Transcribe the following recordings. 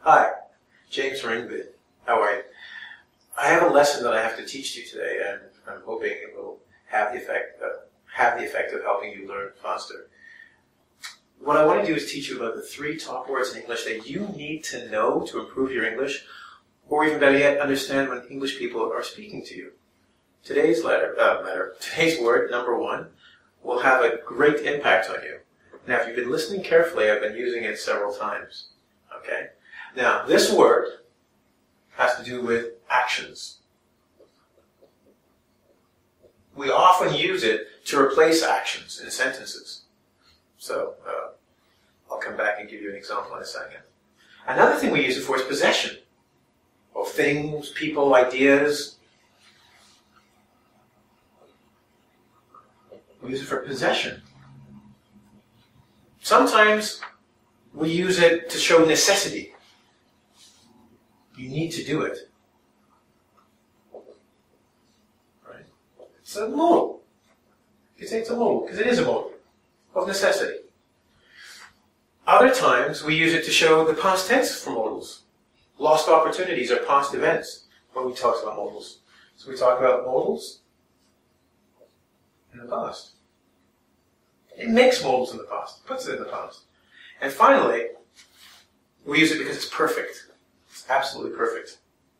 Hi, James Ringvid. How are you? I have a lesson that I have to teach you today, and I'm hoping it will have the effect of helping you learn faster. What I want to do is teach you about the 3 top words in English that you need to know to improve your English, or even better yet, understand when English people are speaking to you. Today's word, number 1, will have a great impact on you. Now, if you've been listening carefully, I've been using it several times. Okay? Now, this word has to do with actions. We often use it to replace actions in sentences. So, I'll come back and give you an example in a second. Another thing we use it for is possession of things, people, ideas. We use it for possession. Sometimes we use it to show necessity. You need to do it. Right? It's a modal. You can say it's a modal, because it is a modal of necessity. Other times we use it to show the past tense for modals. Lost opportunities are past events when we talk about modals. So we talk about modals in the past. It makes modals in the past, puts it in the past. And finally, we use it because it's perfect. It's absolutely perfect.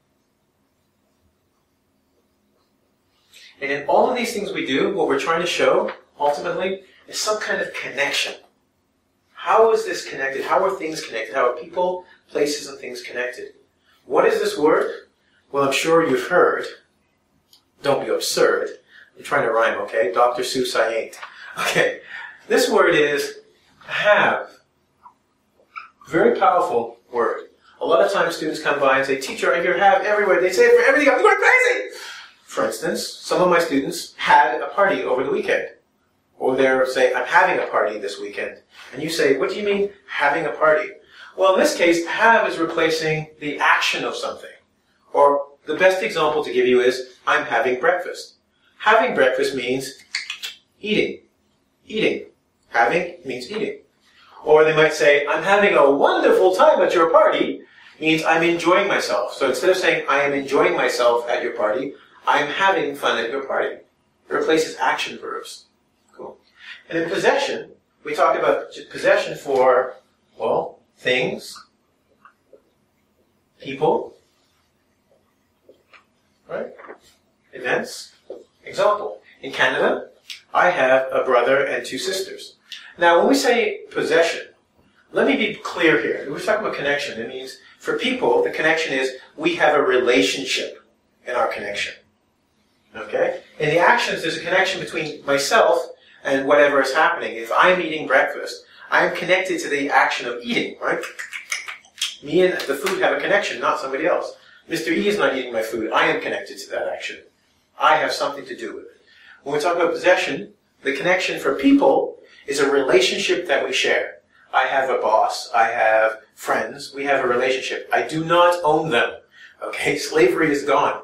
And in all of these things we do, what we're trying to show, ultimately, is some kind of connection. How is this connected? How are things connected? How are people, places, and things connected? What is this word? Well, I'm sure you've heard. Don't be absurd. I'm trying to rhyme, okay? Dr. Seuss, I ain't. Okay. This word is have. Very powerful word. A lot of times students come by and say, teacher, I hear have everywhere. They say it for everything. I'm going crazy! For instance, some of my students had a party over the weekend. Or they're saying, I'm having a party this weekend. And you say, what do you mean, having a party? Well, in this case, have is replacing the action of something. Or the best example to give you is, I'm having breakfast. Having breakfast means eating. Eating. Having means eating. Or they might say, I'm having a wonderful time at your party, means I'm enjoying myself. So instead of saying, I am enjoying myself at your party, I'm having fun at your party. It replaces action verbs. Cool. And in possession, we talk about possession for, well, things, people, right? Events. Example. In Canada, I have a brother and 2 sisters. Now, when we say possession, let me be clear here. When we're talking about connection, it means for people, the connection is we have a relationship in our connection. Okay? In the actions, there's a connection between myself and whatever is happening. If I'm eating breakfast, I'm connected to the action of eating, right? Me and the food have a connection, not somebody else. Mr. E is not eating my food. I am connected to that action. I have something to do with it. When we talk about possession, the connection for people is a relationship that we share. I have a boss. I have friends. We have a relationship. I do not own them. Okay? Slavery is gone.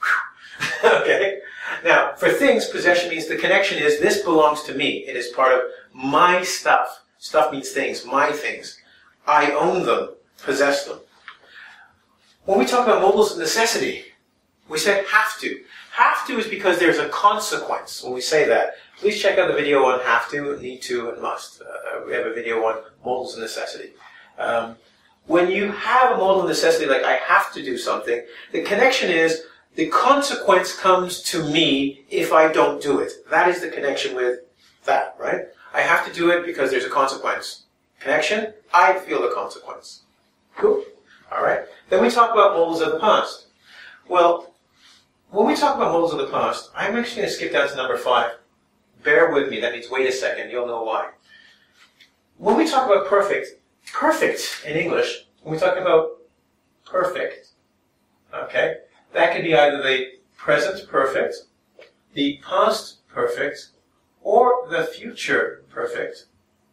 Okay? Now, for things, possession means the connection is this belongs to me. It is part of my stuff. Stuff means things, my things. I own them, possess them. When we talk about modals of necessity, we say have to. Have to is because there's a consequence when we say that. Please check out the video on have to, need to, and must. We have a video on modals of necessity. When you have a modal of necessity, like I have to do something, the connection is the consequence comes to me if I don't do it. That is the connection with that, right? I have to do it because there's a consequence. Connection, I feel the consequence. Cool? All right. Then we talk about modals of the past. Well, when we talk about modals of the past, I'm actually going to skip down to number 5. Bear with me. That means wait a second. You'll know why. When we talk about perfect in English, when we talk about perfect, okay, that could be either the present perfect, the past perfect, or the future perfect.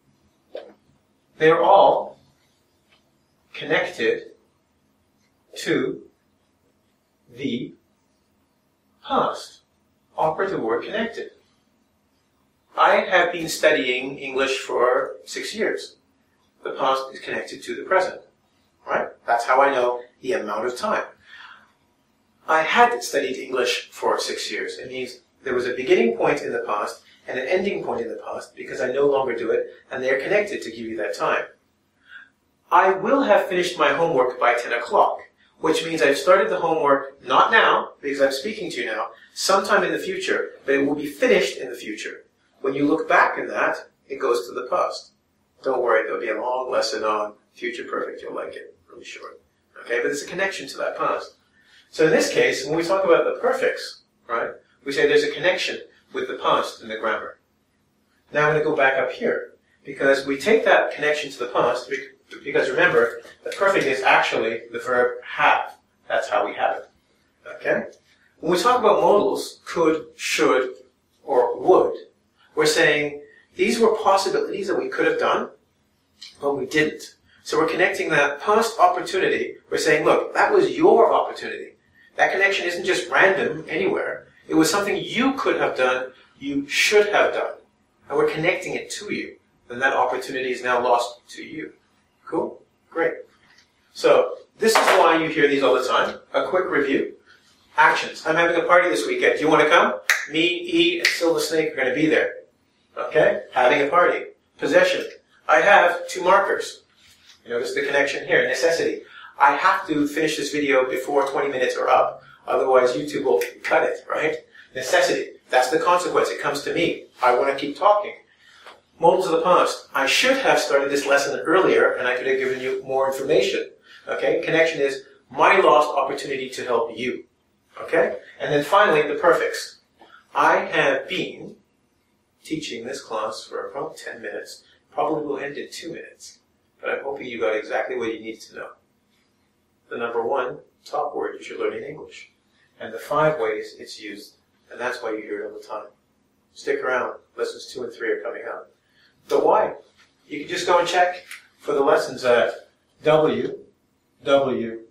They're all connected to the past. Operative word connected. I have been studying English for 6 years. The past is connected to the present. right? That's how I know the amount of time. I had studied English for 6 years. It means there was a beginning point in the past and an ending point in the past because I no longer do it, and they are connected to give you that time. I will have finished my homework by 10 o'clock, which means I've started the homework not now, because I'm speaking to you now, sometime in the future, but it will be finished in the future. When you look back in that, it goes to the past. Don't worry, there'll be a long lesson on future perfect. You'll like it, really short. Okay, but there's a connection to that past. So in this case, when we talk about the perfects, right, we say there's a connection with the past in the grammar. Now I'm going to go back up here, because we take that connection to the past, because remember, the perfect is actually the verb have. That's how we have it. Okay? When we talk about modals, could, should, or would, we're saying these were possibilities that we could have done, but we didn't. So we're connecting that past opportunity. We're saying, look, that was your opportunity. That connection isn't just random anywhere. It was something you could have done, you should have done. And we're connecting it to you. And that opportunity is now lost to you. Cool? Great. So, this is why you hear these all the time. A quick review. Actions. I'm having a party this weekend. Do you want to come? Me, E, and Silver Snake are going to be there. Okay? Having a party. Possession. I have 2 markers. You notice the connection here. Necessity. I have to finish this video before 20 minutes are up. Otherwise, YouTube will cut it, right? Necessity. That's the consequence. It comes to me. I want to keep talking. Modals of the past. I should have started this lesson earlier, and I could have given you more information. Okay? Connection is my lost opportunity to help you. Okay? And then finally, the perfects. I have been teaching this class for about 10 minutes. Probably will end in 2 minutes. But I'm hoping you got exactly what you needed to know. The number 1 top word you should learn in English. And the 5 ways it's used. And that's why you hear it all the time. Stick around. Lessons 2 and 3 are coming up. The why. You can just go and check for the lessons at www.ing,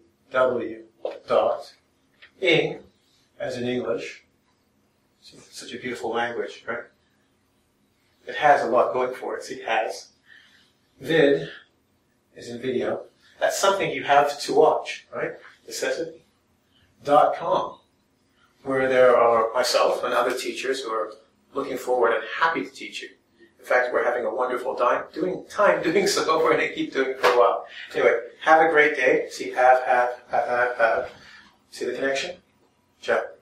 as in English. Such a beautiful language, right? It has a lot going for it. See, has. Vid is in video. That's something you have to watch, right? Necessity. .com, where there are myself and other teachers who are looking forward and happy to teach you. In fact, we're having a wonderful time doing so. We're going to keep doing it for a while. Anyway, have a great day. See, have. See the connection? Ciao.